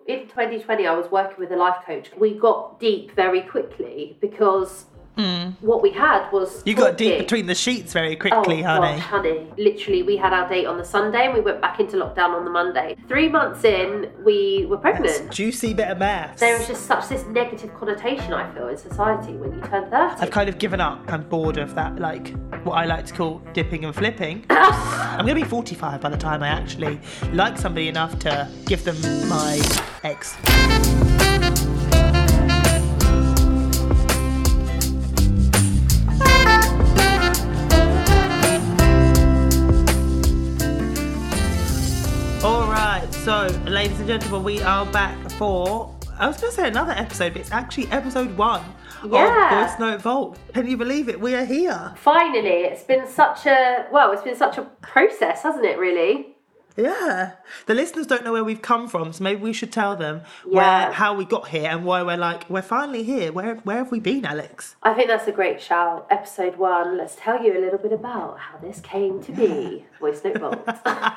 In 2020, I was working with a life coach. We got deep very quickly because what we had was You got deep between the sheets very quickly, honey. Gosh, honey. Literally, we had our date on the Sunday and we went back into lockdown on the Monday. 3 months in, we were pregnant. That's juicy bit of maths. There was just such this negative connotation, I feel, in society when you turn 30. I've kind of given up. I'm bored of that, like, what I like to call dipping and flipping. I'm going to be 45 by the time I actually like somebody enough to give them my ex. So, ladies and gentlemen, we are back for, I was going to say another episode, but it's actually episode 1 of Voice Note Vault. Can you believe it? We are here. Finally, it's been such a process, hasn't it, really? Yeah. The listeners don't know where we've come from, so maybe we should tell them how we got here and why we're finally here. Where have we been, Alex? I think that's a great shout. Episode 1, let's tell you a little bit about how this came to be. Voice Note Vault.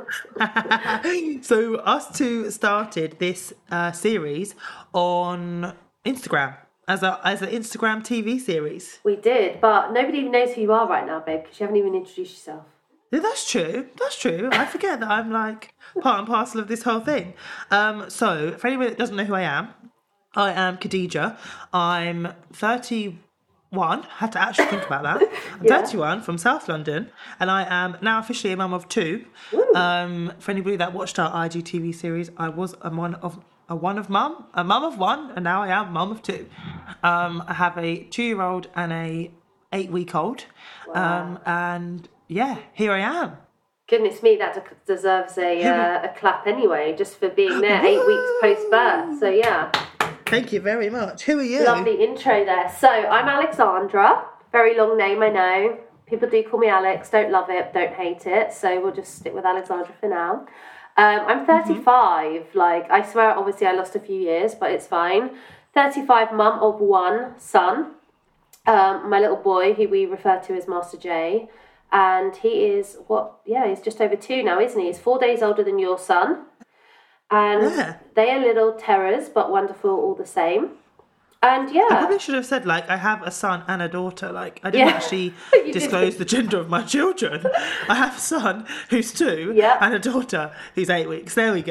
So us two started this series on Instagram as an Instagram TV series. We did, but nobody even knows who you are right now, babe, because you haven't even introduced yourself. Yeah, that's true. I forget that I'm like part and parcel of this whole thing. So for anyone that doesn't know who I am Khadija. I'm 31. I had to actually think about that. I'm 31 from South London, and I am now officially a mum of 2. For anybody that watched our IGTV series, I was a mum of 1, and now I am mum of 2. I have a 2-year-old and a 8-week-old. Wow. And yeah, here I am. Goodness me, that deserves a clap anyway, just for being there 8 weeks post-birth. So yeah. Thank you very much. Who are you? Lovely intro there. So I'm Alexandra. Very long name, I know. People do call me Alex. Don't love it, don't hate it. So we'll just stick with Alexandra for now. I'm 35. Like, I swear, obviously I lost a few years, but it's fine. 35, mum of 1 son. My little boy, who we refer to as Master J. And he is, he's just over 2 now, isn't he? He's 4 days older than your son. And they are little terrors, but wonderful all the same. And I probably should have said, like, I have a son and a daughter. Like, I didn't actually disclose the gender of my children. I have a son who's 2 and a daughter who's 8 weeks. There we go.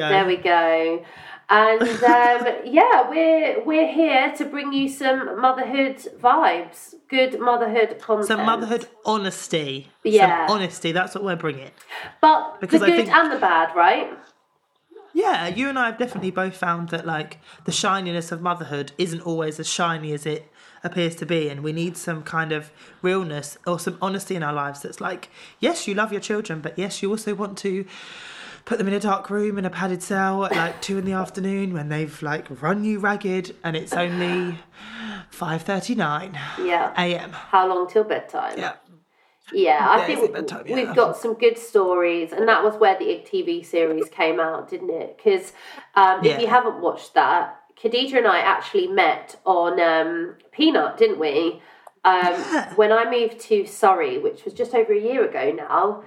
And we're here to bring you some motherhood vibes, good motherhood content. Some motherhood honesty. Yeah. Some honesty, that's what we're bringing. But because the good and the bad, right? Yeah, you and I have definitely both found that, like, the shininess of motherhood isn't always as shiny as it appears to be, and we need some kind of realness or some honesty in our lives that's like, yes, you love your children, but yes, you also want to put them in a dark room in a padded cell at like 2 PM when they've like run you ragged and it's only 5:39 AM. How long till bedtime? Yeah, I think we've got some good stories, and that was where the IGTV series came out, didn't it? Because if you haven't watched that, Khadija and I actually met on Peanut, didn't we? When I moved to Surrey, which was just over a year ago now,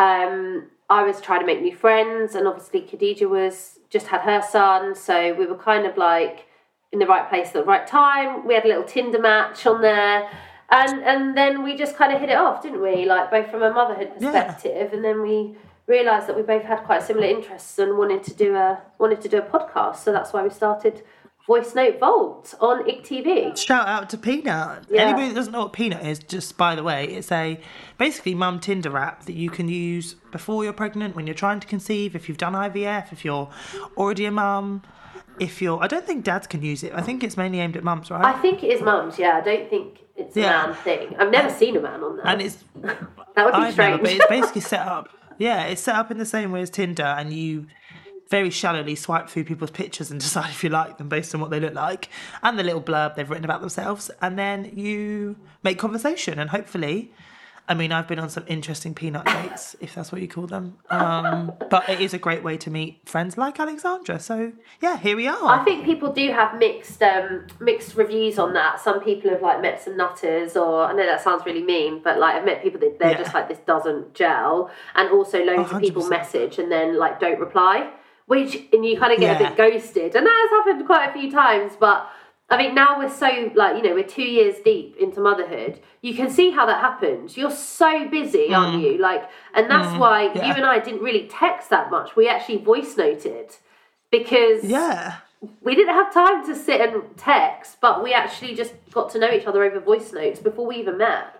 I was trying to make new friends, and obviously Khadija just had her son, so we were kind of like in the right place at the right time. We had a little Tinder match on there. And then we just kind of hit it off, didn't we? Like, both from a motherhood perspective, and then we realised that we both had quite similar interests and wanted to do a podcast. So that's why we started Voice Note Vault on IGTV. Shout out to Peanut. Yeah. Anybody that doesn't know what Peanut is, just by the way, it's a basically mum Tinder app that you can use before you're pregnant, when you're trying to conceive, if you've done IVF, if you're already a mum. I don't think dads can use it. I think it's mainly aimed at mums, right? I think it is mums, yeah. I don't think it's a man thing. I've never seen a man on there. And it's... that would be strange. But it's basically set up... Yeah, it's set up in the same way as Tinder, and you very shallowly swipe through people's pictures and decide if you like them based on what they look like and the little blurb they've written about themselves, and then you make conversation, and hopefully... I mean, I've been on some interesting peanut dates, if that's what you call them. But it is a great way to meet friends like Alexandra. So, yeah, here we are. I think people do have mixed reviews on that. Some people have, like, met some nutters, or... I know that sounds really mean, but, like, I've met people that they're just like, this doesn't gel. And also loads 100%. Of people message and then, like, don't reply, and you kind of get a bit ghosted. And that has happened quite a few times, but I think now we're so, like, you know, we're 2 years deep into motherhood. You can see how that happens. You're so busy, aren't you? Like, and that's why you and I didn't really text that much. We actually voice noted because we didn't have time to sit and text, but we actually just got to know each other over voice notes before we even met.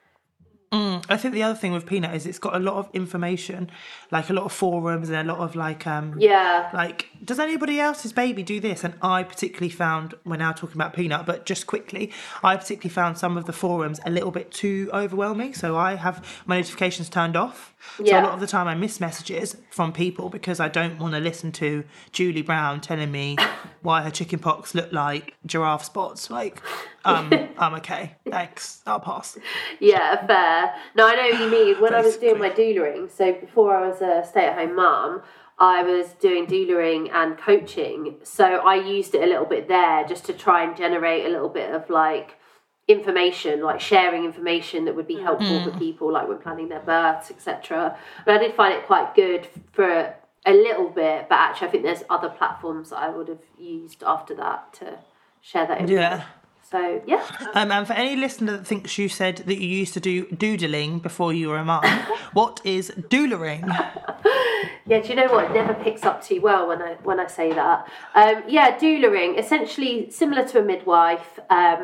I think the other thing with Peanut is it's got a lot of information, like a lot of forums and a lot of like like, does anybody else's baby do this? And I particularly found, we're now talking about Peanut, but just quickly, I particularly found some of the forums a little bit too overwhelming. So I have my notifications turned off. So a lot of the time I miss messages from people because I don't want to listen to Julie Brown telling me why her chicken pox looked like giraffe spots. Like, I'm okay. Thanks. I'll pass. Yeah, fair. No, I know what you mean. When I was doing my doulaing, so before I was a stay-at-home mum, I was doing doulaing and coaching. So I used it a little bit there just to try and generate a little bit of like information, like sharing information that would be helpful for people, like when planning their births, etc. But I did find it quite good for a little bit, but actually I think there's other platforms that I would have used after that to share that information. Yeah. So, yeah. And for any listener that thinks you said that you used to do doodling before you were a mum, what is doularing? Yeah, do you know what? It never picks up too well when I say that. Doularing, essentially similar to a midwife,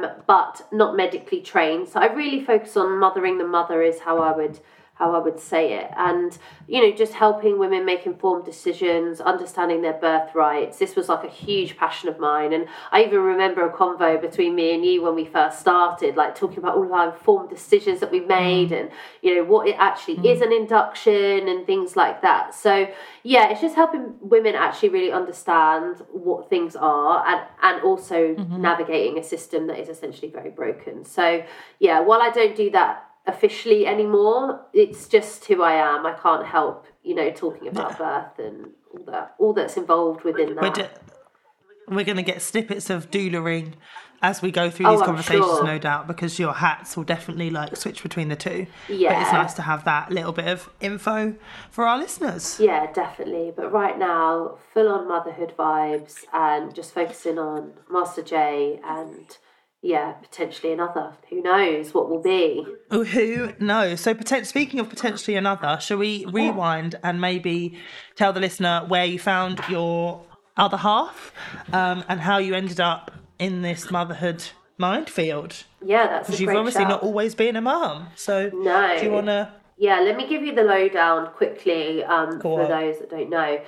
but not medically trained. So I really focus on mothering the mother is how I would say it. And, you know, just helping women make informed decisions, understanding their birth rights. This was like a huge passion of mine. And I even remember a convo between me and you when we first started, like talking about all of our informed decisions that we made and, you know, what it actually is an induction and things like that. So, yeah, it's just helping women actually really understand what things are and also navigating a system that is essentially very broken. So, yeah, while I don't do that officially anymore, it's just who I am. I can't help, you know, talking about birth and all that's involved within that. We're going to get snippets of doularing as we go through these conversations, no doubt, because your hats will definitely like switch between the two. Yeah. But it's nice to have that little bit of info for our listeners. Yeah, definitely. But right now, full on motherhood vibes and just focusing on Master J and potentially another. Who knows what will be? Oh, who knows? So, speaking of potentially another, shall we rewind and maybe tell the listener where you found your other half and how you ended up in this motherhood minefield? Yeah, that's because you've obviously not always been a mum. So, no. Do you want to? Yeah, let me give you the lowdown quickly for those that don't know.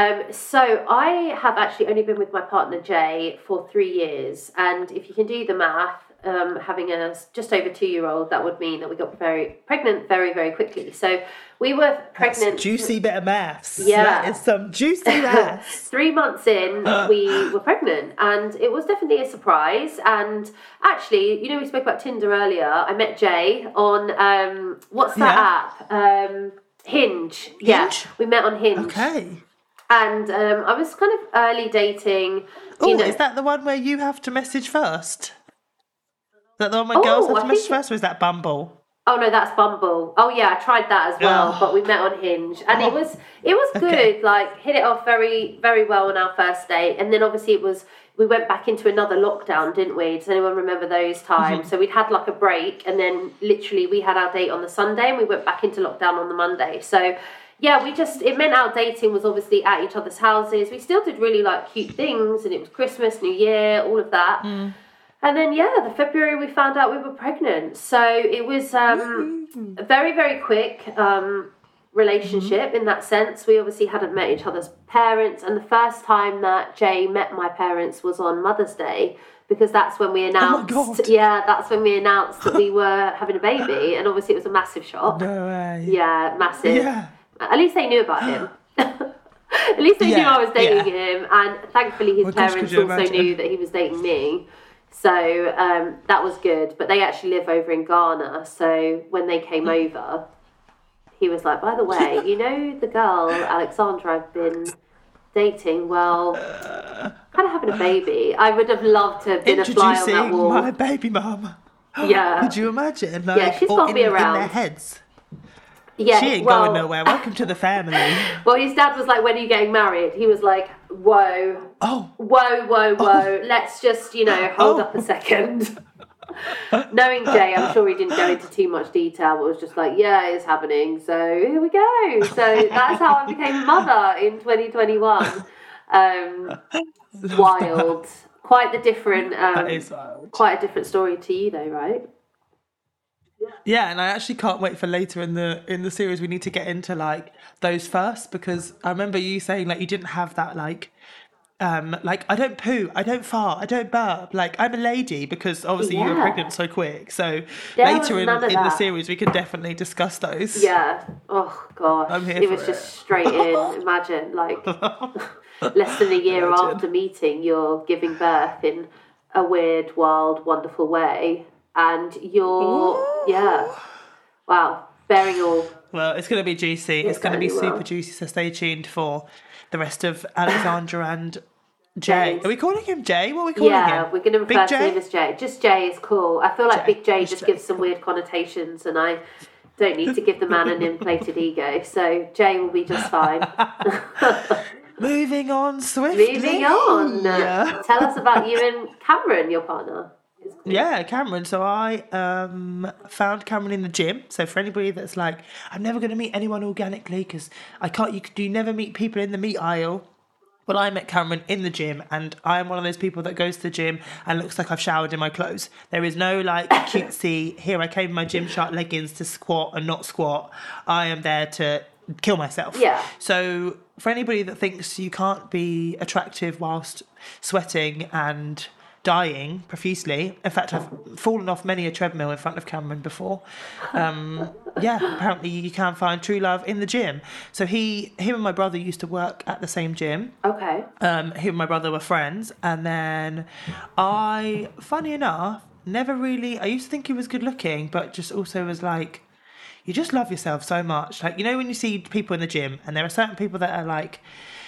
So I have actually only been with my partner Jay for 3 years. And if you can do the math, having a just over 2-year-old, that would mean that we got pregnant very, very quickly. So we were pregnant. That's juicy bit of maths. Yeah. That is some juicy maths. 3 months in, we were pregnant, and it was definitely a surprise. And actually, you know, we spoke about Tinder earlier. I met Jay on, what's that app? Hinge. Yeah, we met on Hinge. Okay. And I was kind of early dating. Oh, is that the one where you have to message first? Is that the one where girls have to message first, or is that Bumble? Oh no, that's Bumble. Oh yeah, I tried that as well, but we met on Hinge, and it was good. Okay. Like, hit it off very, very well on our first date, and then obviously we went back into another lockdown, didn't we? Does anyone remember those times? So we'd had like a break, and then literally we had our date on the Sunday, and we went back into lockdown on the Monday. So yeah, it meant our dating was obviously at each other's houses. We still did really like cute things, and it was Christmas, New Year, all of that. And then, the February we found out we were pregnant. So it was a very, very quick relationship in that sense. We obviously hadn't met each other's parents. And the first time that Jay met my parents was on Mother's Day, because that's when we announced, that's when we announced that we were having a baby. And obviously it was a massive shock. No way. Yeah, massive. Yeah. At least they knew about him. At least they knew I was dating him. And thankfully his parents also knew that he was dating me. So that was good. But they actually live over in Ghana. So when they came over, he was like, by the way, you know the girl, Alexandra, I've been dating? Well, kind of having a baby. I would have loved to have been a fly on that wall. My baby mum. Yeah. Could you imagine? Like, she's got to be around. In their heads. Yeah, She ain't going nowhere. Welcome to the family. Well, his dad was like, when are you getting married? He was like, whoa. Oh. Whoa. Let's just, hold up a second. Knowing Jay, I'm sure he didn't go into too much detail, but was just like, yeah, it's happening. So here we go. So that's how I became a mother in 2021. Wild. That. Quite the different, That is wild. quite a different story to you though, right? Yeah, and I actually can't wait for later in the series. We need to get into like those first, because I remember you saying like you didn't have that like I don't poo, I don't fart, I don't burp. Like I'm a lady, because obviously you were pregnant so quick. So later in the series we could definitely discuss those. Yeah. Oh gosh. I'm here it was just straight in. Imagine like less than a year after meeting, you're giving birth in a weird, wild, wonderful way. And you're, wow, bearing all. Well, it's going to be juicy. It's going to be super juicy, so stay tuned for the rest of Alexandra and Jay. Are we calling him Jay? What are we calling him? Yeah, we're going to refer to him as Jay. Just Jay is cool. I feel like Big J just gives some weird connotations, and I don't need to give the man an inflated ego, so Jay will be just fine. Moving on swiftly. Moving on. Yeah. Tell us about you and Cameron, your partner. Cool. Yeah, Cameron. So I found Cameron in the gym. So for anybody that's like, I'm never going to meet anyone organically because I can't. You never meet people in the meat aisle. Well, I met Cameron in the gym, and I am one of those people that goes to the gym and looks like I've showered in my clothes. There is no like cutesy. Here I came in my Gymshark leggings to squat and not squat. I am there to kill myself. Yeah. So for anybody that thinks you can't be attractive whilst sweating and dying profusely. In fact, I've fallen off many a treadmill in front of Cameron before. Apparently you can find true love in the gym. So him and my brother used to work at the same gym. Okay. Him and my brother were friends, and then funny enough, I used to think he was good looking, but just also was like, you just love yourself so much. Like, when you see people in the gym, and there are certain people that are like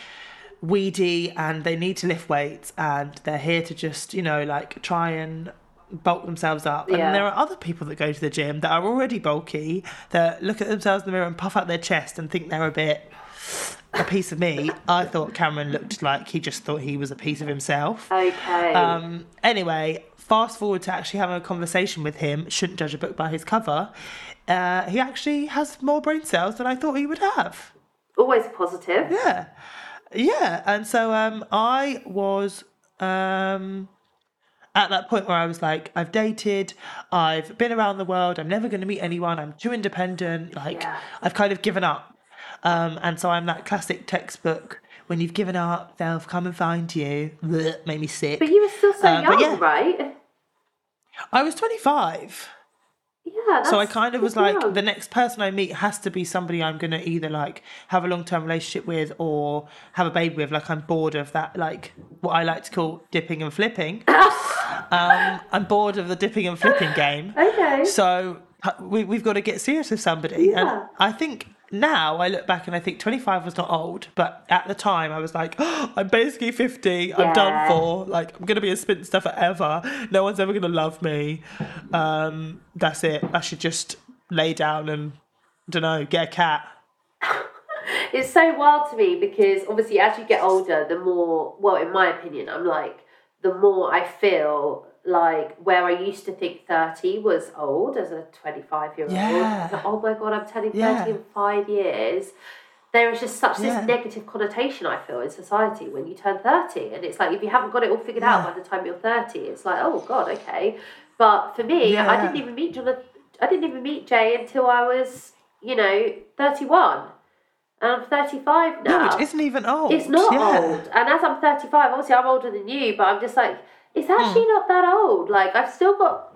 weedy and they need to lift weights and they're here to just try and bulk themselves up, and there are other people that go to the gym that are already bulky, that look at themselves in the mirror and puff out their chest and think they're a piece of me. I thought Cameron looked like he just thought he was a piece of himself. Okay. Anyway, fast forward to actually having a conversation with him. Shouldn't judge a book by his cover. He actually has more brain cells than I thought he would have. Always positive. Yeah, and so I was at that point where I was like, I've dated, I've been around the world, I'm never going to meet anyone, I'm too independent, I've kind of given up. And so I'm that classic textbook, when you've given up, they'll come and find you. Blech, made me sick. But you were still so young, right? I was 25. Yeah, so I kind of was like, young. The next person I meet has to be somebody I'm going to either like have a long-term relationship with or have a baby with. Like, I'm bored of that, like what I like to call dipping and flipping. I'm bored of the dipping and flipping game. Okay. So we've got to get serious with somebody. Yeah. And I think now I look back and I think 25 was not old, but at the time I was like, I'm basically 50, I'm done for, like, I'm going to be a spinster forever, no one's ever going to love me, that's it, I should just lay down and, get a cat. It's so wild to me because obviously as you get older, the more, well, in my opinion, I'm like, the more I feel like where I used to think 30 was old as a 25-year-old. Yeah. Like, oh my God, I'm turning 30 in 5 years. There is just such this negative connotation, I feel, in society when you turn 30. And it's like, if you haven't got it all figured out by the time you're 30, it's like, oh God, okay. But for me, I didn't even meet Jay until I was, 31. And I'm 35 now. No, which isn't even old. It's not old. And as I'm 35, obviously I'm older than you, but I'm just like, it's actually not that old. Like, I still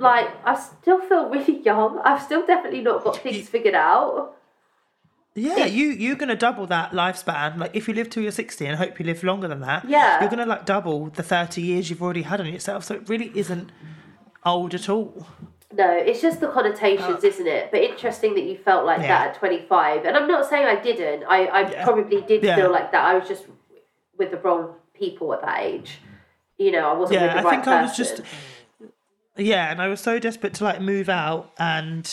feel really young. I've still definitely not got things figured out. Yeah, you're going to double that lifespan. Like, if you live till you're 60 and hope you live longer than that, you're going to, double the 30 years you've already had on yourself. So it really isn't old at all. No, it's just the connotations, isn't it? But interesting that you felt like that at 25. And I'm not saying I didn't. I probably did feel like that. I was just with the wrong people at that age. I wasn't with the right person. I was just... Yeah, and I was so desperate to, move out and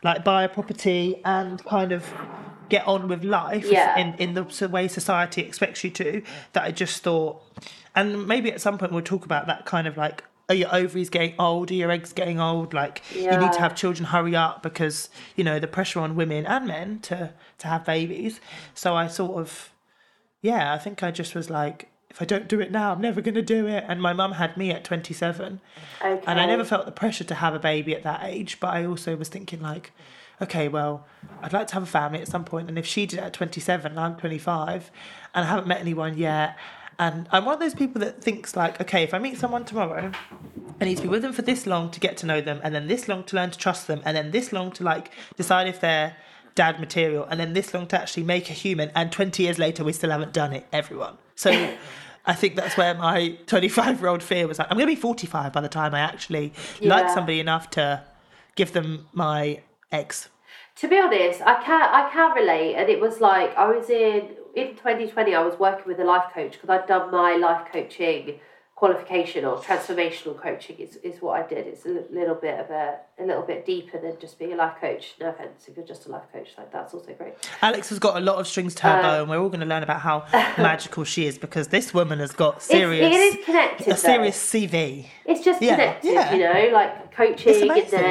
like buy a property and kind of get on with life in the way society expects you to, that I just thought, and maybe at some point we'll talk about that kind of like, are your ovaries getting old? Are your eggs getting old? Like, you need to have children, hurry up, because, you know, the pressure on women and men to have babies. So I sort of, I think I just was like, if I don't do it now, I'm never going to do it. And my mum had me at 27. Okay. And I never felt the pressure to have a baby at that age. But I also was thinking like, okay, well, I'd like to have a family at some point. And if she did it at 27 and I'm 25 and I haven't met anyone yet, and I'm one of those people that thinks like, okay, if I meet someone tomorrow, I need to be with them for this long to get to know them, and then this long to learn to trust them, and then this long to like decide if they're dad material, and then this long to actually make a human, and 20 years later we still haven't done it, everyone. So I think that's where my 25-year-old fear was like, I'm going to be 45 by the time I actually like somebody enough to give them my eggs. To be honest, I can relate, and it was like I was in 2020. I was working with a life coach because I'd done my life coaching qualification, or transformational coaching is what I did. It's a little bit deeper than just being a life coach. No offense, if you're just a life coach, like that's also great. Alex has got a lot of strings to her bow, and we're all going to learn about how magical she is, because this woman has got serious. It is connected. Serious CV. It's just connected, you know, like coaching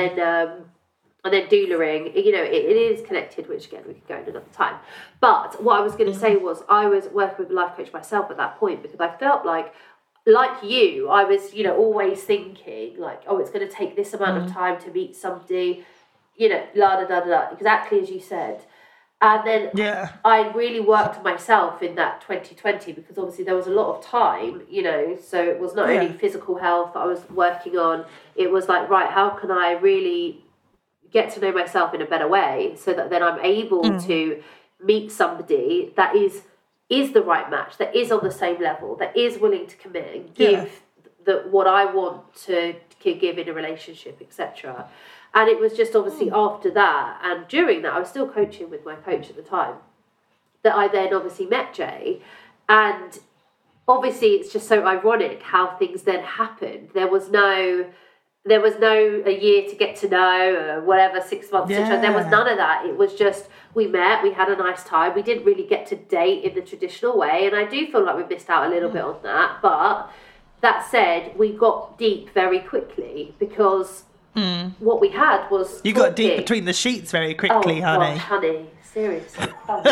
and then doulaing, you know, it is connected, which again, we could go in another time. But what I was going to say was, I was working with a life coach myself at that point, because I felt like you, I was, you know, always thinking like, oh, it's going to take this amount of time to meet somebody, you know, exactly as you said. And then I really worked on myself in that 2020, because obviously there was a lot of time, you know, so it was not only physical health I was working on, it was like, right, how can I really get to know myself in a better way, so that then I'm able to meet somebody that is the right match, that is on the same level, that is willing to commit and give what I want to give in a relationship, etc. And it was just obviously after that, and during that, I was still coaching with my coach at the time, that I then obviously met Jay. And obviously it's just so ironic how things then happened. There was no a year to get to know, or whatever, 6 months to try. There was none of that. It was just, we met, we had a nice time. We didn't really get to date in the traditional way, and I do feel like we missed out a little bit on that. But that said, we got deep very quickly, because what we had was you got deep between the sheets very quickly, honey. Gosh, honey, seriously.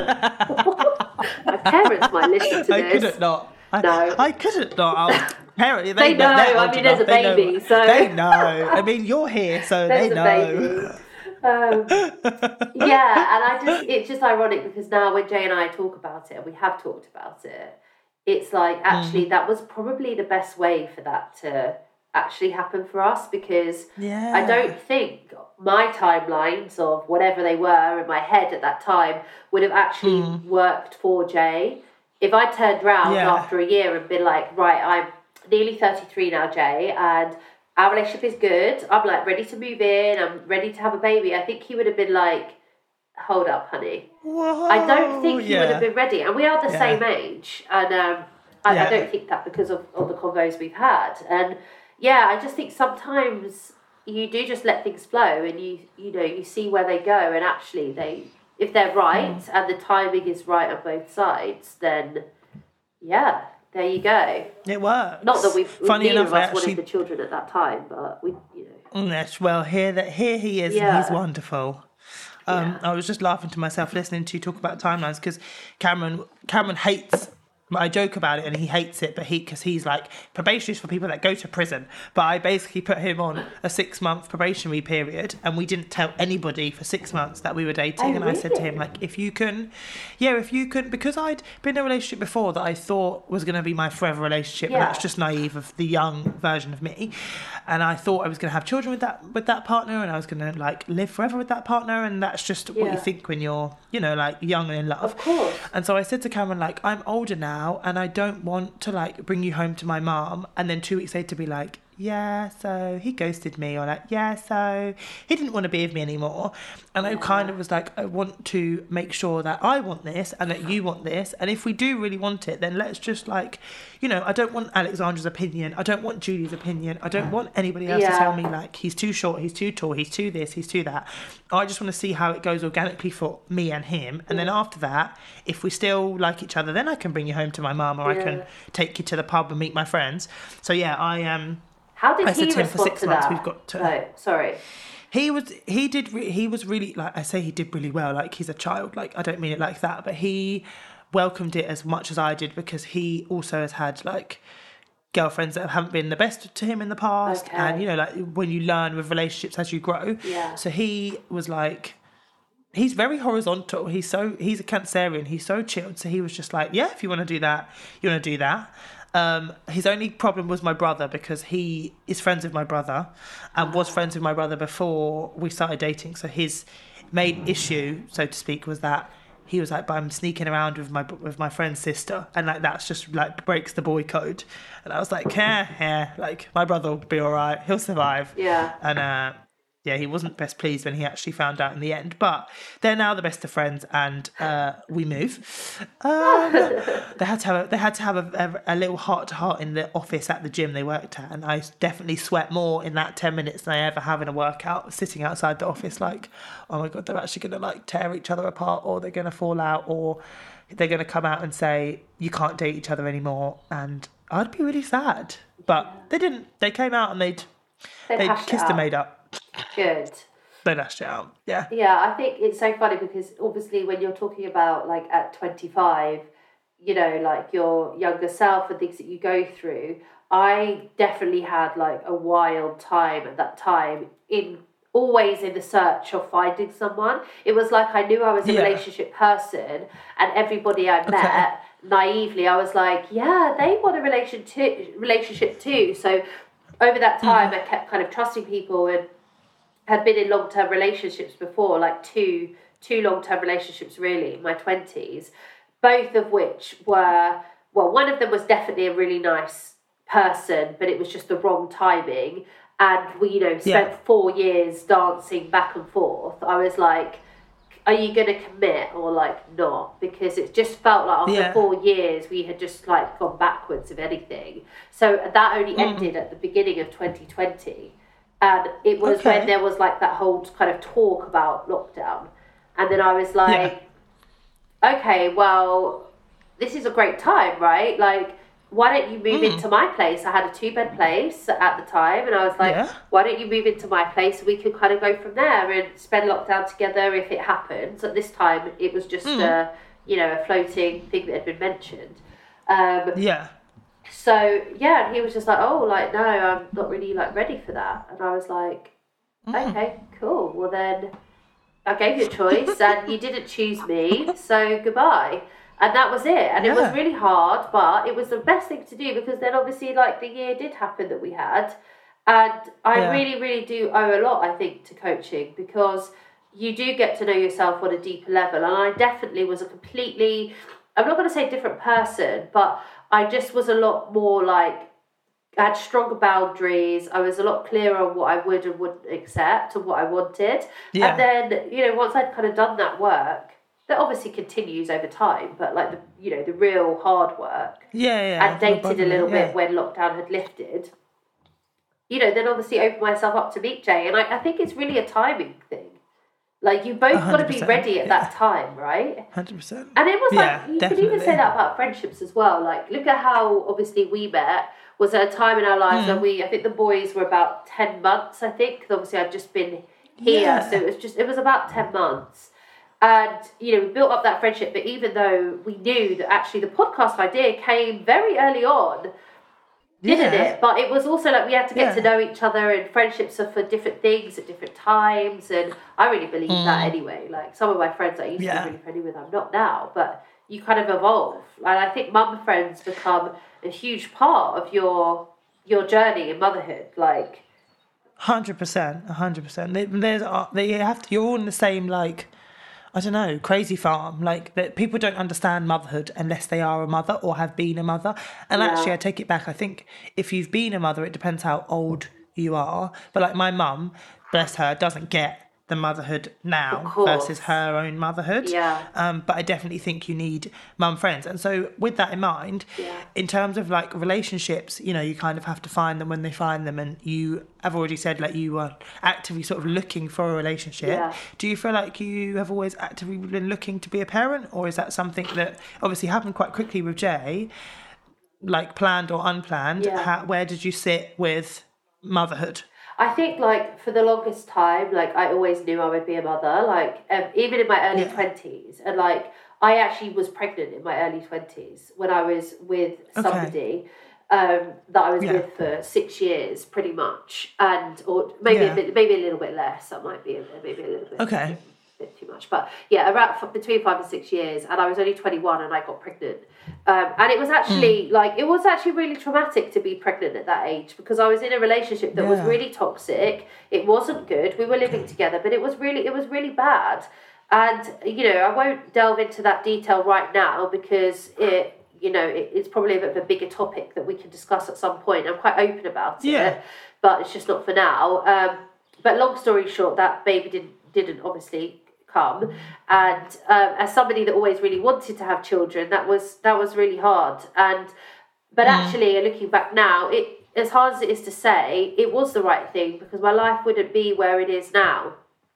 My parents might listen to this. I couldn't not. I couldn't not. Apparently they know. I mean, there's a baby, so they know. I mean, you're here, so they know. And it's just ironic, because now when Jay and I talk about it, and we have talked about it, it's like, actually that was probably the best way for that to actually happen for us, because I don't think my timelines of whatever they were in my head at that time would have actually worked for Jay. If I turned round after a year and been like, right, I'm nearly 33 now, Jay, and our relationship is good, I'm like ready to move in, I'm ready to have a baby, I think he would have been like, hold up, honey. Whoa, I don't think he would have been ready. And we are the same age, and I don't think that, because of the convos we've had. And I just think sometimes you do just let things flow, and you see where they go, and actually if they're right and the timing is right on both sides, then there you go. It works. Not that neither of us wanted the children at that time, but we, Yes, well, here he is, and he's wonderful. I was just laughing to myself listening to you talk about timelines, because Cameron hates. I joke about it and he hates it, but because he's like, probation is for people that go to prison. But I basically put him on a 6-month probationary period, and we didn't tell anybody for 6 months that we were dating. And I said to him, like, if you can, because I'd been in a relationship before that I thought was going to be my forever relationship, and that's just naive of the young version of me. And I thought I was going to have children with that partner, and I was going to like live forever with that partner, and that's just what you think when you're, like young and in love. Of course. And so I said to Cameron, like, I'm older now, and I don't want to like bring you home to my mom, and then 2 weeks later be like, yeah, so he ghosted me, or like, yeah, so he didn't want to be with me anymore. And I kind of was like, I want to make sure that I want this and that you want this. And if we do really want it, then let's just like, I don't want Alexandra's opinion. I don't want Julie's opinion. I don't want anybody else to tell me like, he's too short, he's too tall, he's too this, he's too that. I just want to see how it goes organically for me and him. And then after that, if we still like each other, then I can bring you home to my mum, or I can take you to the pub and meet my friends. So yeah, I am. How did he respond for 6 to months, that? we've got to. Oh, sorry. He was really, like I say, he did really well. Like, he's a child. Like, I don't mean it like that, but he welcomed it as much as I did, because he also has had like girlfriends that haven't been the best to him in the past. Okay. And like when you learn with relationships as you grow. Yeah. So he was like, he's very horizontal. He's a Cancerian. He's so chilled. So he was just like, yeah, if you want to do that, you want to do that. His only problem was my brother, because he is friends with my brother and was friends with my brother before we started dating. So his main issue, so to speak, was that he was like, but I'm sneaking around with my friend's sister, and like that's just like breaks the boy code. And I was like, yeah, like my brother will be all right, he'll survive. Yeah. And yeah, he wasn't best pleased when he actually found out in the end, but they're now the best of friends, and we move. They had to have a little heart-to-heart in the office at the gym they worked at, and I definitely sweat more in that 10 minutes than I ever have in a workout, sitting outside the office like, oh my God, they're actually going to like tear each other apart, or they're going to fall out, or they're going to come out and say, you can't date each other anymore, and I'd be really sad. But they didn't. They came out and they kissed and made up. Good. They lashed it out. Yeah. Yeah, I think it's so funny because obviously when you're talking about like at 25, like your younger self and things that you go through, I definitely had like a wild time at that time, always in the search of finding someone. It was like I knew I was a relationship person, and everybody I met, naively, I was like, yeah, they want a relationship too. So over that time, I kept kind of trusting people, and had been in long-term relationships before, like two long-term relationships really in my 20s, both of which were, well, one of them was definitely a really nice person, but it was just the wrong timing. And we, spent 4 years dancing back and forth. I was like, are you going to commit or like not? Because it just felt like after 4 years, we had just like gone backwards, if anything. So that only ended at the beginning of 2020. And it was when there was like that whole kind of talk about lockdown. And then I was like, okay, well, this is a great time, right? Like, why don't you move into my place? I had a 2-bed place at the time. And I was like, why don't you move into my place? And we could kind of go from there and spend lockdown together if it happens. At this time, it was just, a floating thing that had been mentioned. So, yeah, and he was just like, oh, like, no, I'm not really, like, ready for that. And I was like, okay, cool. Well, then I gave you a choice and you didn't choose me, so goodbye. And that was it. And it was really hard, but it was the best thing to do, because then obviously, like, the year did happen that we had. And I really, really do owe a lot, I think, to coaching, because you do get to know yourself on a deeper level. And I definitely was a completely, I'm not going to say different person, but I just was a lot more like, I had stronger boundaries. I was a lot clearer on what I would and wouldn't accept and what I wanted. And then, once I'd kind of done that work, that obviously continues over time, but like the real hard work. And dated a little bit when lockdown had lifted. Then obviously opened myself up to meet Jay. And I think it's really a timing thing. Like, you both got to be ready at that time, right? 100%. And it was like, you could even say that about friendships as well. Like, look at how, obviously, we met was at a time in our lives where I think the boys were about 10 months, I think. Because obviously, I'd just been here. So it was about 10 months. And, we built up that friendship. But even though we knew that actually the podcast idea came very early on, didn't it? But it was also like we had to get to know each other, and friendships are for different things at different times. And I really believe that anyway. Like, some of my friends I used to be really friendly with, I'm not now. But you kind of evolve. And I think mum friends become a huge part of your journey in motherhood. Like, 100%. There's you're all in the same, like, I don't know, crazy farm. Like, that people don't understand motherhood unless they are a mother or have been a mother. And actually, I take it back. I think if you've been a mother, it depends how old you are. But like my mum, bless her, doesn't get the motherhood now versus her own motherhood. But I definitely think you need mum friends. And so with that in mind, in terms of like relationships, you know, you kind of have to find them when they find them. And you have already said like you were actively sort of looking for a relationship. Do you feel like you have always actively been looking to be a parent, or is that something that obviously happened quite quickly with Jay, like planned or unplanned? Where did you sit with motherhood? I think, like, for the longest time, like, I always knew I would be a mother, like, even in my early 20s. And, like, I actually was pregnant in my early 20s when I was with somebody that I was with for 6 years, pretty much. And, or maybe, maybe a little bit less. That might be maybe a little bit. Bit too much, but around between 5 and 6 years, and I was only 21 and I got pregnant, and it was actually it was actually really traumatic to be pregnant at that age, because I was in a relationship that was really toxic. It wasn't good. We were living together, but it was really bad. And you know, I won't delve into that detail right now because it's probably a bit of a bigger topic that we can discuss at some point. I'm quite open about it, but it's just not for now. But long story short, that baby didn't obviously come, and as somebody that always really wanted to have children, that was really hard. But actually, looking back now, it, as hard as it is to say, it was the right thing, because my life wouldn't be where it is now.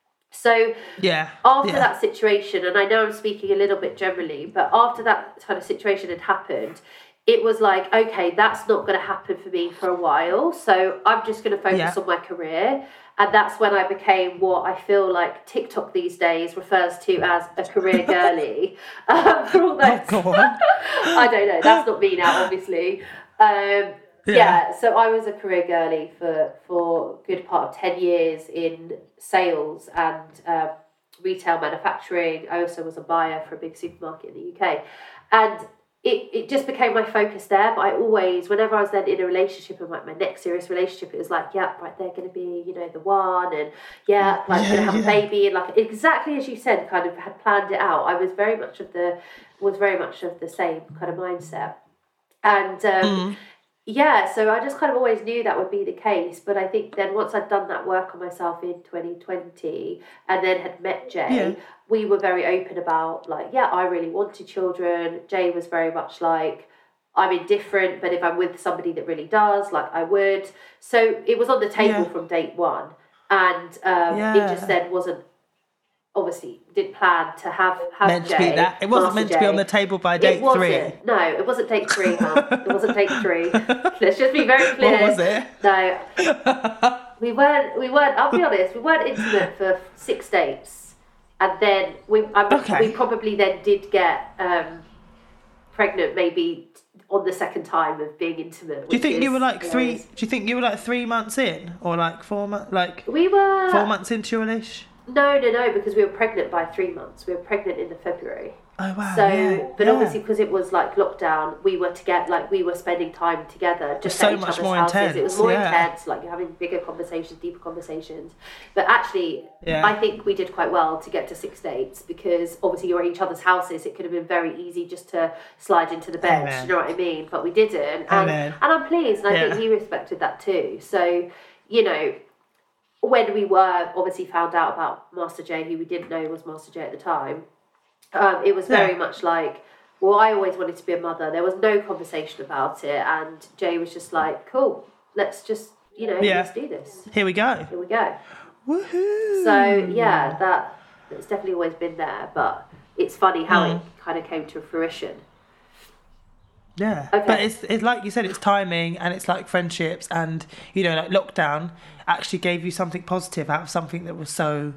So after that situation, and I know I'm speaking a little bit generally, but after that kind of situation had happened, it was like, okay, that's not going to happen for me for a while, so I'm just going to focus on my career. And that's when I became what I feel like TikTok these days refers to as a career girly. For all those, I don't know, that's not me now, obviously. So I was a career girly for a good part of 10 years in sales and retail manufacturing. I also was a buyer for a big supermarket in the UK. And it just became my focus there. But I always, whenever I was then in a relationship, and like my next serious relationship, it was like, they're going to be, the one, and going to have a baby, and like exactly as you said, kind of had planned it out. I was very much of the same kind of mindset, and so I just kind of always knew that would be the case. But I think then once I'd done that work on myself in 2020, and then had met Jay, we were very open about like, I really wanted children. Jay was very much like, I'm indifferent, but if I'm with somebody that really does, like I would. So it was on the table from date one, and it just then wasn't. Obviously, didn't plan to have meant Jay. To be that. It wasn't meant to be on the table by date 3. No, it wasn't date 3, hon. It wasn't date 3. Let's just be very clear. What was it? No, we weren't. I'll be honest. We weren't intimate for 6 dates, and then we probably then did get pregnant maybe on the second time of being intimate. Do you think you were like 3? Do you think you were like 3 months in, or like 4 months? Like we were 4 months into your relationship. No, because we were pregnant by 3 months. We were pregnant in the February. Oh wow! So, obviously, because it was like lockdown, we were we were spending time together, just so at each much other's more houses. intense. It was more intense, like you're having bigger conversations, deeper conversations. But actually, I think we did quite well to get to 6 dates, because obviously you're at each other's houses. It could have been very easy just to slide into the bed. Amen. You know what I mean? But we didn't, and I'm pleased, and I think he respected that too. So, when we were obviously found out about Master J, who we didn't know was Master J at the time, it was very much like, well, I always wanted to be a mother. There was no conversation about it, and Jay was just like, cool, let's just, let's do this. Here we go. Woohoo! So, that's definitely always been there, but it's funny how it kind of came to fruition. Yeah, but it's like you said, it's timing, and it's like friendships, and like lockdown actually gave you something positive out of something that was so.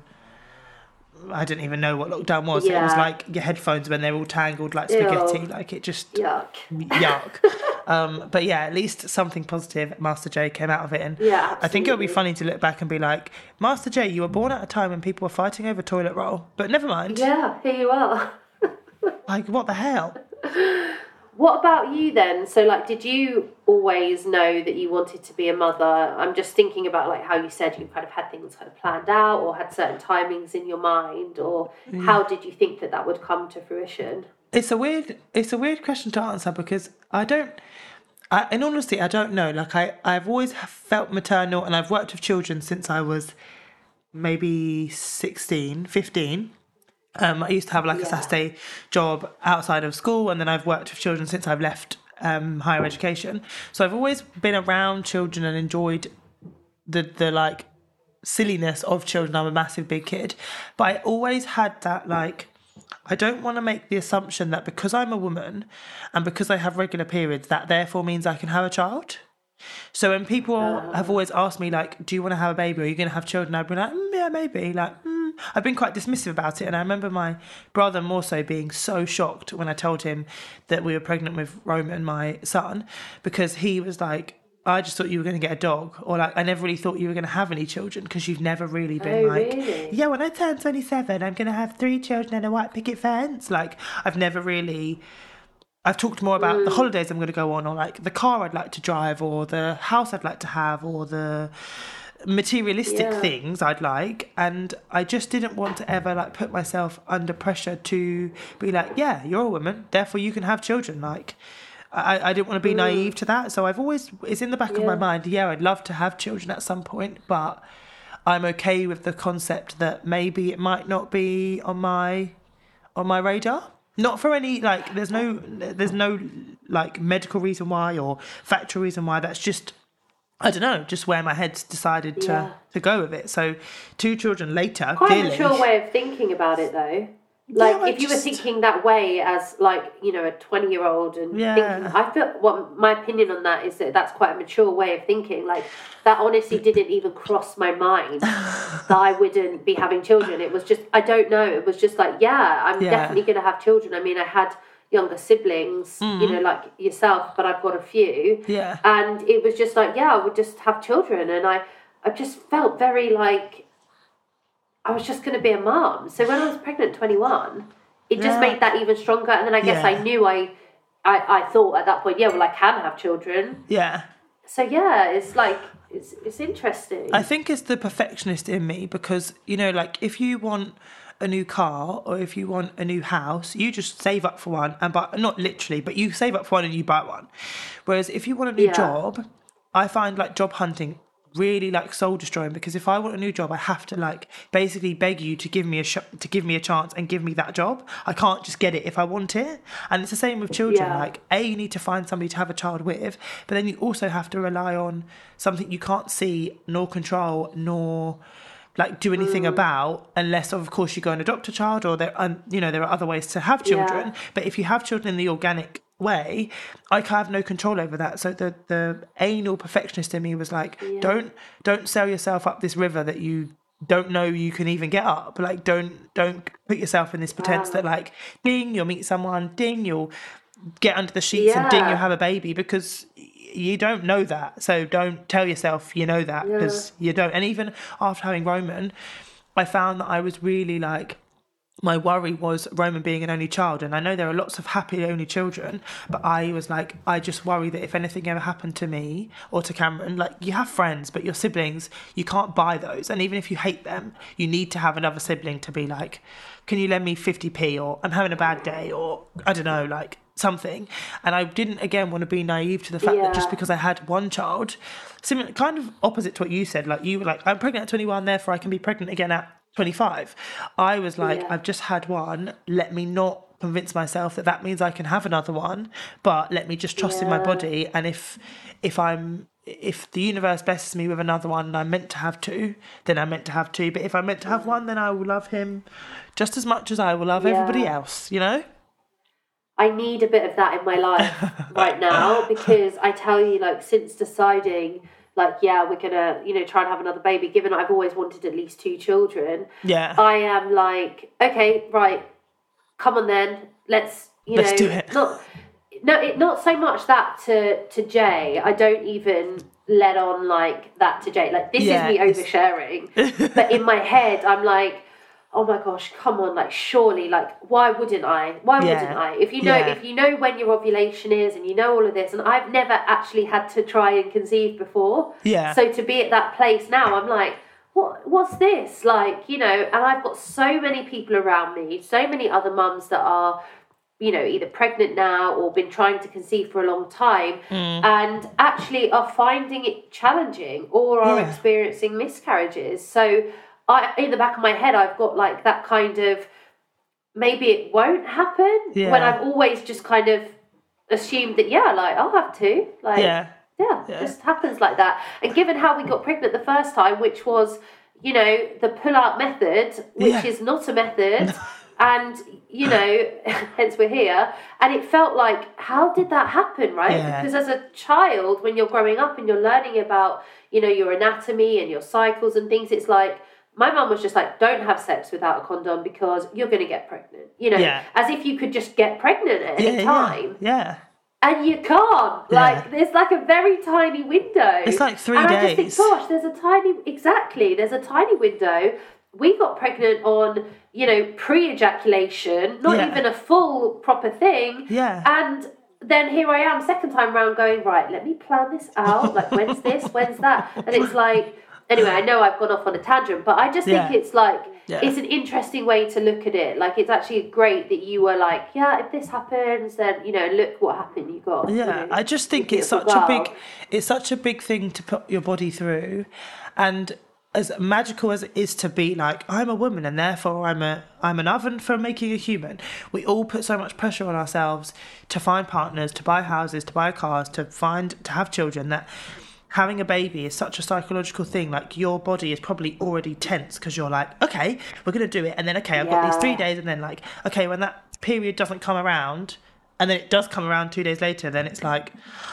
I didn't even know what lockdown was. Yeah. It was like your headphones when they're all tangled like spaghetti. Ew. Like it just yuck. But at least something positive, Master J, came out of it, and I think it'll be funny to look back and be like, Master J, you were born at a time when people were fighting over toilet roll, but never mind. Yeah, here you are. Like what the hell? What about you then? So, like, did you always know that you wanted to be a mother? I'm just thinking about, like, how you said you kind of had things kind of planned out or had certain timings in your mind, or how did you think that that would come to fruition? It's a weird question to answer because in honesty, I don't know. Like, I've always felt maternal, and I've worked with children since I was maybe 16, 15. I used to have like a Saturday job outside of school, and then I've worked with children since I've left higher education. So I've always been around children and enjoyed the like silliness of children. I'm a massive big kid, but I always had that like, I don't want to make the assumption that because I'm a woman and because I have regular periods, that therefore means I can have a child. So when people have always asked me, like, do you want to have a baby? Or are you going to have children? I've been like, yeah, maybe. Like, I've been quite dismissive about it. And I remember my brother more so being so shocked when I told him that we were pregnant with Roman, my son, because he was like, I just thought you were going to get a dog. Or like, I never really thought you were going to have any children because you've never really been Really? Yeah, when I turn 27, I'm going to have 3 children and a white picket fence. Like, I've talked more about the holidays I'm going to go on, or like the car I'd like to drive, or the house I'd like to have, or the materialistic things I'd like. And I just didn't want to ever like put myself under pressure to be like, yeah, you're a woman, therefore you can have children. Like, I didn't want to be naive to that. So it's in the back of my mind, I'd love to have children at some point, but I'm okay with the concept that maybe it might not be on my radar. Not for any, like, there's no like medical reason why or factual reason why. That's just, I don't know, just where my head's decided to go with it. So 2 children later, quite clearly. a mature way of thinking about it, though. Like, if you were thinking that way as, like, you know, a 20-year-old and thinking, I feel, my opinion on that is that that's quite a mature way of thinking. Like, that honestly didn't even cross my mind that I wouldn't be having children. It was just, I don't know. It was just like, I'm definitely going to have children. I mean, I had younger siblings, you know, like yourself, but I've got a few. Yeah. And it was just like, I would just have children. And I just felt very like, I was just going to be a mum. So when I was pregnant at 21, it just made that even stronger. And then I guess I knew I thought at that point, I can have children. Yeah. So it's like, it's interesting. I think it's the perfectionist in me because, you know, like if you want a new car or if you want a new house, you just save up for one and buy, not literally, but you save up for one and you buy one. Whereas if you want a new job, I find like job hunting really like soul destroying, because if I want a new job, I have to like basically beg you to give me a chance and give me that job. I can't just get it if I want it. And it's the same with children. Like, you need to find somebody to have a child with, but then you also have to rely on something you can't see nor control nor like do anything about, unless of course you go and adopt a child, or there are other ways to have children. But if you have children in the organic way, I have no control over that. So the anal perfectionist in me was like, don't sail yourself up this river that you don't know you can even get up. Like, don't put yourself in this pretense that like, ding, you'll meet someone, ding, you'll get under the sheets, and ding, you'll have a baby, because you don't know that. So don't tell yourself you know that, because you don't. And even after having Roman, I found that I was really like, my worry was Roman being an only child. And I know there are lots of happy only children, but I was like, I just worry that if anything ever happened to me or to Cameron, like, you have friends, but your siblings, you can't buy those. And even if you hate them, you need to have another sibling to be like, can you lend me 50p, or I'm having a bad day, or I don't know, like something. And I didn't again want to be naive to the fact that just because I had one child, similar, kind of opposite to what you said, like you were like, I'm pregnant at 21, therefore I can be pregnant again at 25. I was like, I've just had one, let me not convince myself that means I can have another one, but let me just trust in my body. And if the universe blesses me with another one and I'm meant to have 2, then I'm meant to have 2. But if I'm meant to have one, then I will love him just as much as I will love everybody else, you know? I need a bit of that in my life right now, because I tell you, like, since deciding, like, we're gonna, try and have another baby, given I've always wanted at least 2 children. I am like, okay, right, come on then, let's do it. Not so much that to Jay. I don't even let on like that to Jay. Like, this is me oversharing. But in my head, I'm like, oh my gosh, come on, like surely, like why wouldn't I? Why wouldn't I? If you know when your ovulation is and you know all of this, and I've never actually had to try and conceive before. Yeah. So to be at that place now, I'm like, what's this? Like, you know, and I've got so many people around me, so many other mums that are, you know, either pregnant now or been trying to conceive for a long time and actually are finding it challenging or are experiencing miscarriages. So in the back of my head, I've got like that kind of, maybe it won't happen when I've always just kind of assumed that, like I'll have to. Like, it just happens like that. And given how we got pregnant the first time, which was, you know, the pull-out method, which is not a method, and, you know, hence we're here, and it felt like, how did that happen, right? Because as a child, when you're growing up and you're learning about, you know, your anatomy and your cycles and things, it's like, my mum was just like, don't have sex without a condom because you're going to get pregnant. You know, as if you could just get pregnant at any time. And you can't. Like, there's like a very tiny window. It's like 3 days. And I just think, gosh, there's a tiny window. We got pregnant on, you know, pre-ejaculation, not even a full proper thing. And then here I am, second time round, going, right, let me plan this out. Like, when's this? When's that? And it's like, anyway, I know I've gone off on a tangent, but I just think it's like, it's an interesting way to look at it. Like, it's actually great that you were like, if this happens, then, you know, look what happened. You got, you know, I just think it's such a big thing to put your body through. And as magical as it is to be like, I'm a woman and therefore I'm an oven for making a human, we all put so much pressure on ourselves to find partners, to buy houses, to buy cars, to have children, that having a baby is such a psychological thing. Like, your body is probably already tense because you're like, okay, we're going to do it. And then, okay, I've got these 3 days. And then like, okay, when that period doesn't come around and then it does come around 2 days later, then it's like,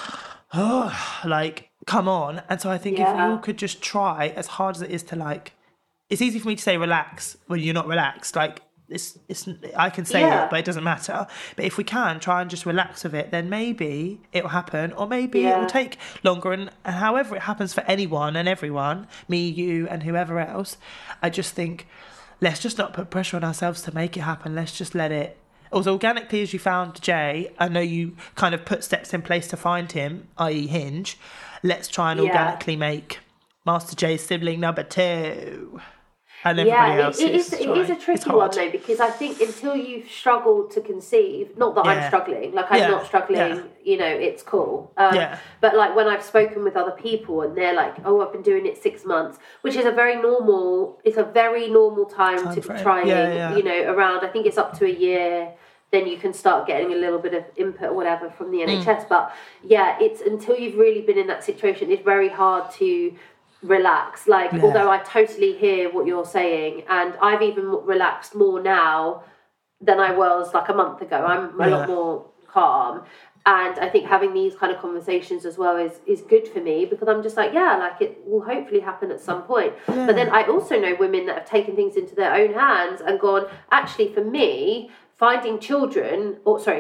oh, like, come on. And so I think if we all could just try, as hard as it is to, like, it's easy for me to say relax when you're not relaxed. Like, it's I can say it, but it doesn't matter. But if we can try and just relax with it, then maybe it'll happen, or maybe it will take longer. And however it happens for anyone and everyone, me, you, and whoever else, I just think, let's just not put pressure on ourselves to make it happen. Let's just let it. As organically as you found Jay, I know you kind of put steps in place to find him, i.e. Hinge. Let's try and organically make Master Jay's sibling number 2. And everybody else it is a tricky one though, because I think until you've struggled to conceive, not that I'm struggling, like I'm not struggling, you know, it's cool. But like when I've spoken with other people and they're like, oh, I've been doing it 6 months, which is a very normal time to be trying, you know, around, I think it's up to a year. Then you can start getting a little bit of input or whatever from the NHS. But it's until you've really been in that situation, it's very hard to relax. Like, although I totally hear what you're saying, and I've even relaxed more now than I was like a month ago. I'm a lot more calm. And I think having these kind of conversations as well is good for me, because I'm just like, like it will hopefully happen at some point. But then I also know women that have taken things into their own hands and gone, actually for me, having children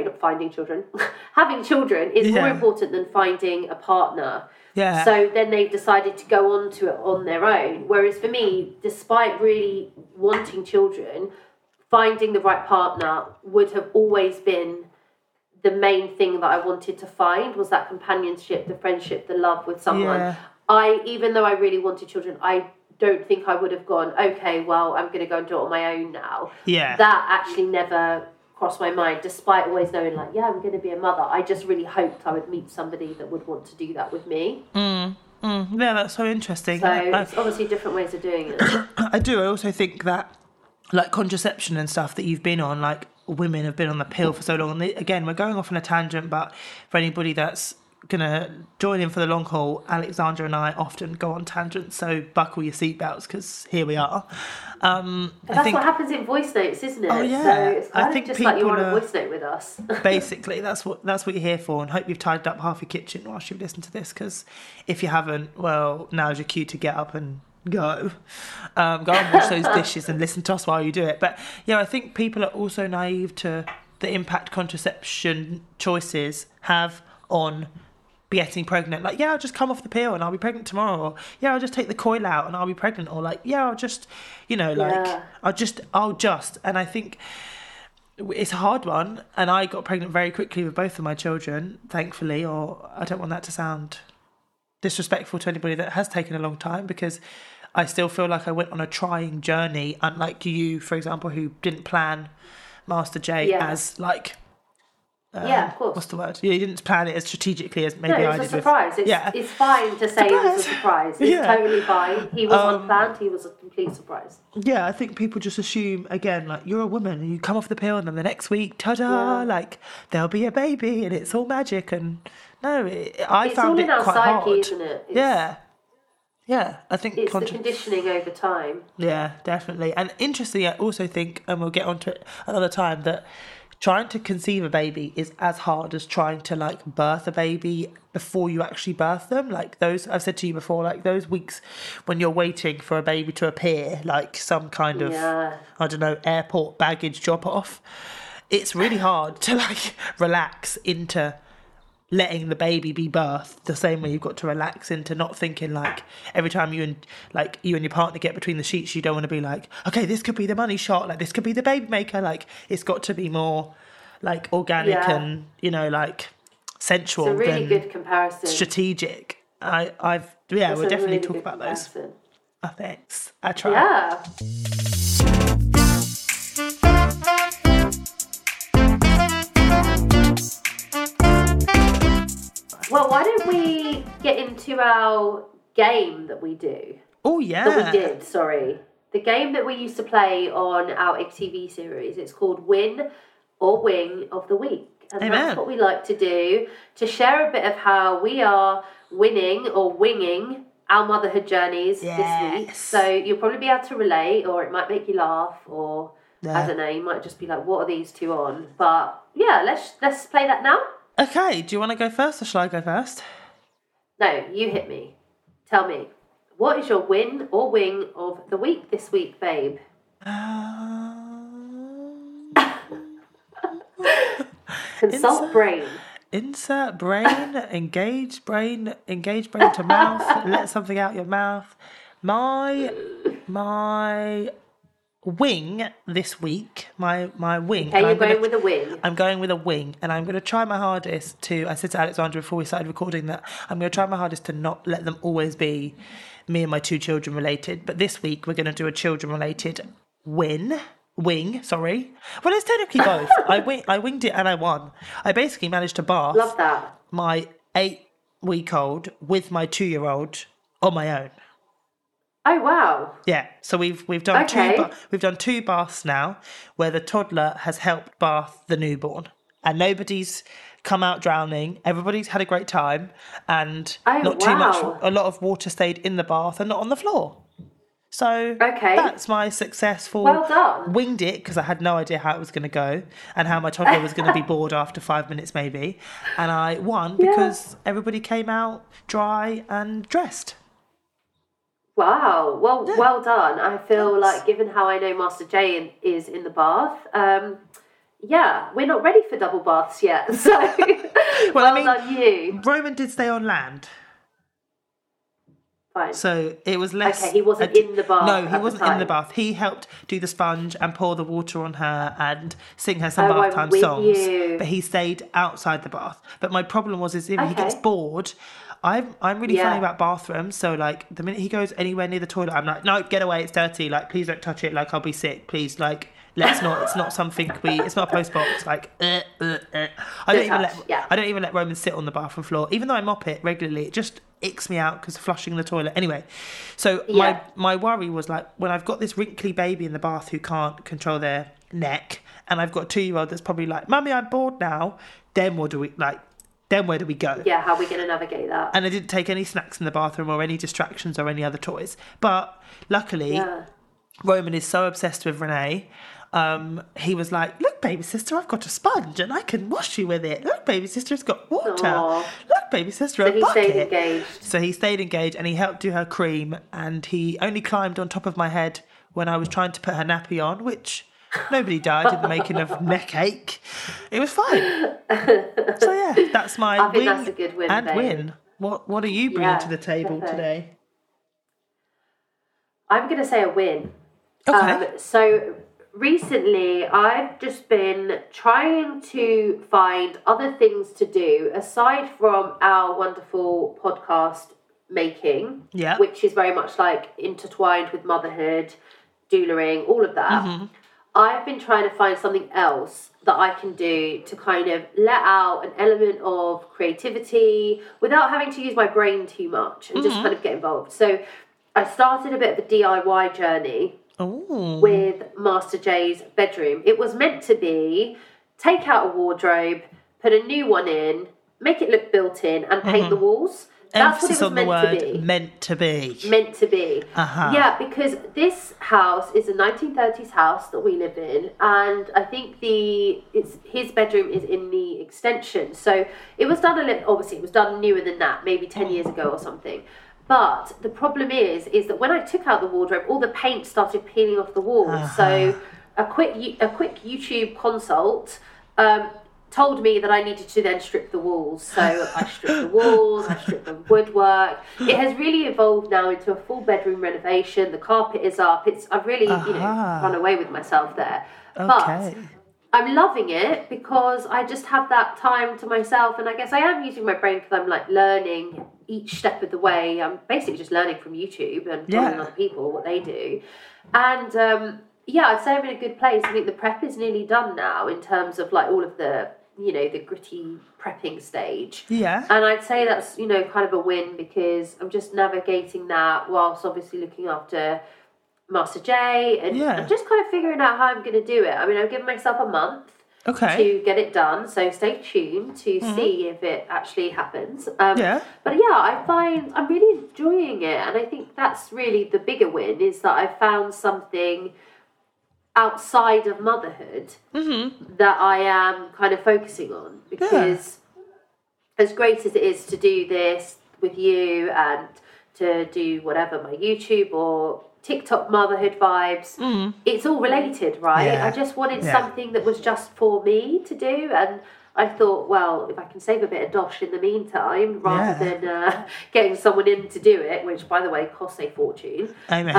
is more important than finding a partner. So then they've decided to go on to it on their own. Whereas for me, despite really wanting children, finding the right partner would have always been the main thing that I wanted to find, was that companionship, the friendship, the love with someone. Even though I really wanted children, I don't think I would have gone, okay, well, I'm going to go and do it on my own now. That actually never crossed my mind, despite always knowing, like, I'm going to be a mother. I just really hoped I would meet somebody that would want to do that with me. Yeah, that's so interesting. So it's obviously different ways of doing it. I do. I also think that, like, contraception and stuff that you've been on, like, women have been on the pill for so long. And again, we're going off on a tangent, but for anybody that's gonna join in for the long haul, Alexandra and I often go on tangents, so buckle your seatbelts, because here we are. That's what happens in voice notes, isn't it? Oh yeah, so it's kind of just like you're on a voice note with us. Basically, that's what you're here for, and hope you've tidied up half your kitchen whilst you've listened to this, because if you haven't, well, now's your cue to get up and go and wash those dishes and listen to us while you do it. But I think people are also naive to the impact contraception choices have on getting pregnant. Like, yeah, I'll just come off the pill and I'll be pregnant tomorrow. Or, yeah, I'll just take the coil out and I'll be pregnant. Or like, yeah, I'll just, I'll just. And I think it's a hard one. And I got pregnant very quickly with both of my children, thankfully. Or I don't want that to sound disrespectful to anybody that has taken a long time, because I still feel like I went on a trying journey, unlike you, for example, who didn't plan Master J as like... of course. What's the word? You didn't plan it as strategically as maybe I did. It's a surprise. It's fine to say it was a surprise. It's totally fine. He was unplanned. He was a complete surprise. Yeah, I think people just assume, again, like, you're a woman and you come off the pill and then the next week, ta-da, like, there'll be a baby and it's all magic. And no, I found it quite hard. It's all in our psyche, isn't it? Yeah, I think... It's the conditioning over time. Yeah, definitely. And interestingly, I also think, and we'll get onto it another time, that trying to conceive a baby is as hard as trying to, like, birth a baby before you actually birth them. Like, those, I've said to you before, like, those weeks when you're waiting for a baby to appear, like some kind of, I don't know, airport baggage drop-off, it's really hard to, like, relax into letting the baby be birthed the same way you've got to relax into not thinking, like, every time you and your partner get between the sheets, you don't want to be like, okay, this could be the money shot, like, this could be the baby maker. Like, it's got to be more, like, organic and, you know, like, sensual. It's a really good comparison. Strategic. We'll definitely really talk about comparison. Those. Oh, thanks. I try. Yeah. Well, why don't we get into our game that we do? Oh, yeah. That we did, sorry. The game that we used to play on our IGTV series. It's called Win or Wing of the Week. And that's what we like to do, to share a bit of how we are winning or winging our motherhood journeys this week. So you'll probably be able to relate, or it might make you laugh, or I don't know, you might just be like, what are these two on? But yeah, let's play that now. Okay, do you want to go first or shall I go first? No, you hit me. Tell me, what is your win or wing of the week this week, babe? Consult brain. Insert brain, engage brain to mouth, let something out your mouth. My wing this week, my wing. Okay, you're going with a wing. I'm going with a wing, and I'm going to try my hardest to, I said to Alexandra before we started recording that I'm going to try my hardest to not let them always be me and my two children related, but this week we're going to do a children related wing, sorry. Well, it's technically both. I winged it and I won. I basically managed to bath Love that. my 8-week-old with my 2-year-old on my own. Oh wow! Yeah, so we've done two baths now, where the toddler has helped bath the newborn, and nobody's come out drowning. Everybody's had a great time, and too much. A lot of water stayed in the bath and not on the floor. So that's my successful. Well done. Winged it because I had no idea how it was going to go and how my toddler was going to be bored after 5 minutes maybe, and I won because everybody came out dry and dressed. Wow. Well done. I feel like, given how I know Master J is in the bath, we're not ready for double baths yet. So, well done you. Roman did stay on land. Fine. So it was less... Okay, he wasn't in the bath. No, he wasn't in the bath. He helped do the sponge and pour the water on her and sing her some bath time songs. But he stayed outside the bath. But my problem was if he gets bored... I'm really funny about bathrooms, so like the minute he goes anywhere near the toilet, I'm like, no, get away, it's dirty, like please don't touch it, like I'll be sick, please, like let's not. It's not something it's not a post box. Like I don't even let Roman sit on the bathroom floor, even though I mop it regularly. It just icks me out because of flushing the toilet. Anyway, so my worry was like when I've got this wrinkly baby in the bath who can't control their neck, and I've got a 2-year-old that's probably like, Mummy, I'm bored now. Then what do we like? Then where do we go? Yeah, how are we going to navigate that? And I didn't take any snacks in the bathroom or any distractions or any other toys. But luckily, Roman is so obsessed with Renee. He was like, look, baby sister, I've got a sponge and I can wash you with it. Look, baby sister, it's got water. Aww. Look, baby sister, a bucket. So he stayed engaged. So he stayed engaged and he helped do her cream. And he only climbed on top of my head when I was trying to put her nappy on, which Nobody died in the making of Neck Ache. It was fine. So yeah, that's my I think win that's a good win, and babe. win. What are you bringing to the table today? I'm going to say a win. Okay. So recently, I've just been trying to find other things to do aside from our wonderful podcast making, which is very much like intertwined with motherhood, doulaing, all of that. Mm-hmm. I've been trying to find something else that I can do to kind of let out an element of creativity without having to use my brain too much and just kind of get involved. So I started a bit of a DIY journey with Master J's bedroom. It was meant to be take out a wardrobe, put a new one in, make it look built in, and paint the walls. That's Emphasis what it was meant to be. Meant to be. Meant to be. Yeah, because this house is a 1930s house that we live in, and I think his bedroom is in the extension. So it was done obviously it was done newer than that, maybe 10 years ago or something. But the problem is that when I took out the wardrobe, all the paint started peeling off the walls. So a quick YouTube consult told me that I needed to then strip the walls. So I stripped the walls, I stripped the woodwork. It has really evolved now into a full bedroom renovation. The carpet is up. I've really run away with myself there. Okay. But I'm loving it because I just have that time to myself, and I guess I am using my brain because I'm like learning each step of the way. I'm basically just learning from YouTube and following other people, what they do. And I'd say I'm in a good place. I think the prep is nearly done now in terms of like all of the, the gritty prepping stage. Yeah. And I'd say that's, kind of a win because I'm just navigating that whilst obviously looking after Master J and I'm just kind of figuring out how I'm going to do it. I mean, I've given myself a month to get it done, so stay tuned to see if it actually happens. But I find I'm really enjoying it, and I think that's really the bigger win is that I found something outside of motherhood that I am kind of focusing on, because as great as it is to do this with you and to do whatever, my YouTube or TikTok motherhood vibes, it's all related, right? I just wanted something that was just for me to do, and I thought, well, if I can save a bit of dosh in the meantime, rather than getting someone in to do it, which, by the way, costs a fortune,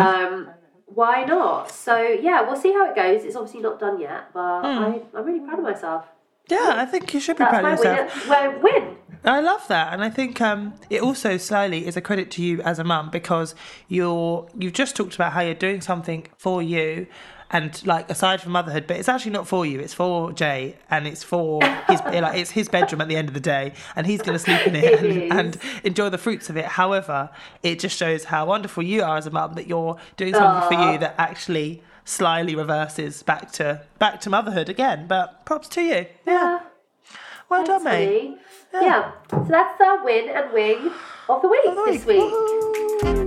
why not? So, we'll see how it goes. It's obviously not done yet, but I'm really proud of myself. Yeah, I think you should be proud of yourself. That's my win. I love that, and I think it also slowly is a credit to you as a mum, because you've just talked about how you're doing something for you, and like aside from motherhood, but it's actually not for you. It's for Jay, and it's for his it's his bedroom at the end of the day, and he's going to sleep in it and enjoy the fruits of it. However, it just shows how wonderful you are as a mum that you're doing something for you that actually slyly reverses back to motherhood again. But props to you. Yeah. Well done, mate. Yeah. So that's our win and wing of the week this week. Woo-hoo.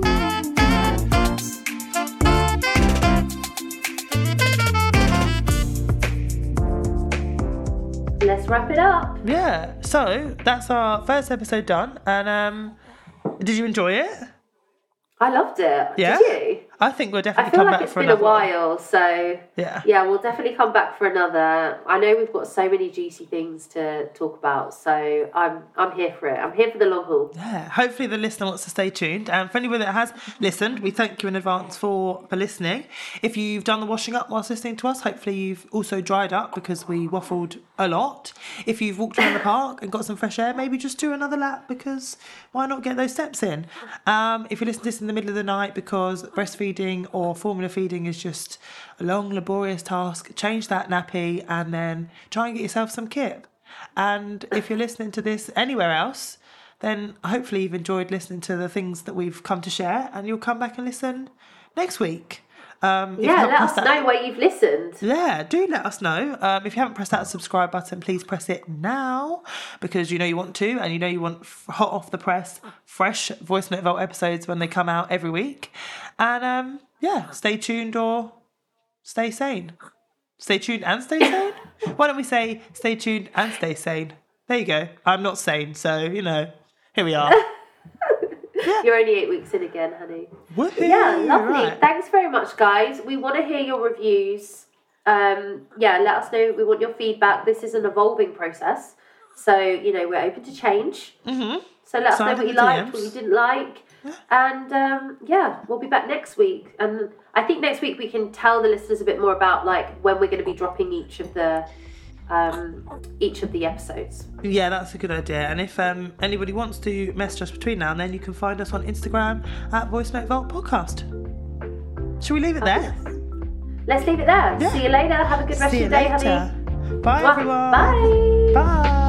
Let's wrap it up. Yeah. So that's our first episode done. And did you enjoy it? I loved it. Yeah? Did you? I think we'll definitely come back for another. I feel like it's been a while, so yeah, we'll definitely come back for another. I know we've got so many juicy things to talk about, so I'm here for it. I'm here for the long haul. Yeah, hopefully the listener wants to stay tuned. And for anyone that has listened, we thank you in advance for listening. If you've done the washing up whilst listening to us, hopefully you've also dried up because we waffled a lot. If you've walked around the park and got some fresh air, maybe just do another lap, because why not get those steps in? If you listen to this in the middle of the night because breastfeeding or formula feeding is just a long, laborious task, change that nappy and then try and get yourself some kip. And if you're listening to this anywhere else, then hopefully you've enjoyed listening to the things that we've come to share, and you'll come back and listen next week. Let us know where you've listened. Yeah, do let us know. If you haven't pressed that subscribe button, please press it now, because you know you want to, and you know you want hot off the press, fresh Voice Note Vault episodes when they come out every week. And stay tuned or stay sane. Stay tuned and stay sane? Why don't we say stay tuned and stay sane? There you go. I'm not sane, so, here we are. Yeah. You're only 8 weeks in again, honey. Woo-hoo, yeah, lovely. Right. Thanks very much, guys. We want to hear your reviews. let us know. We want your feedback. This is an evolving process. So, we're open to change. Mm-hmm. So let us know what you liked, what you didn't like. Yeah. And, we'll be back next week. And I think next week we can tell the listeners a bit more about, when we're going to be dropping each of the episodes. Yeah, that's a good idea. And if anybody wants to message us between now and then, you can find us on Instagram at Voice Note Vault Podcast. Should we leave it there? Yes. Let's leave it there. Yeah. See you later. Have a good rest of your day, honey. Bye, everyone. Bye. Bye.